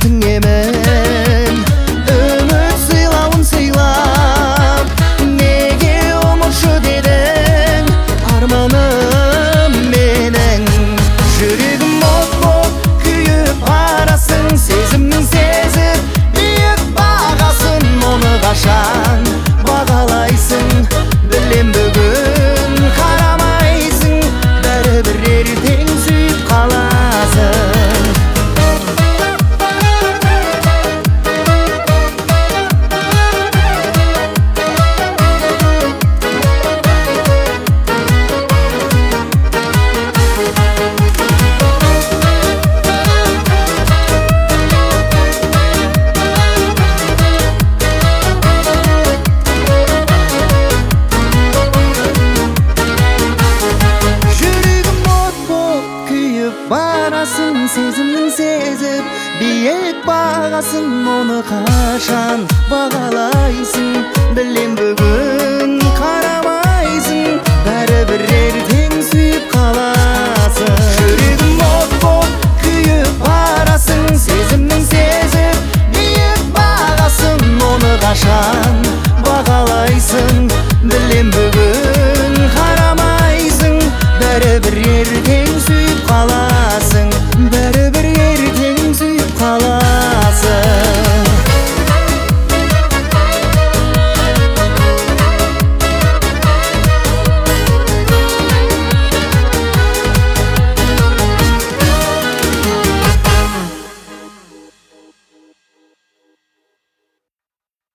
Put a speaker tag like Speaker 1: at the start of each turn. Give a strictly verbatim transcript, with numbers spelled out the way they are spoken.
Speaker 1: үмітің емен. Үміт сыйлауын сыйлап, неге ұмытшы дедің арманым менің. Жүрегім от боп күйіп барасың, сезімнің сезіп биік бағасын. Оны қашан бағалайсың, білем бүгін қарамайсың, бәрібір ертең сүйіп қаласың. Барасың, сезімнің сезіп биік бағасын. Оны қашан бағалайсың, білем бүгін қарамайсың, бәрібір ертең сүйіп қаласың.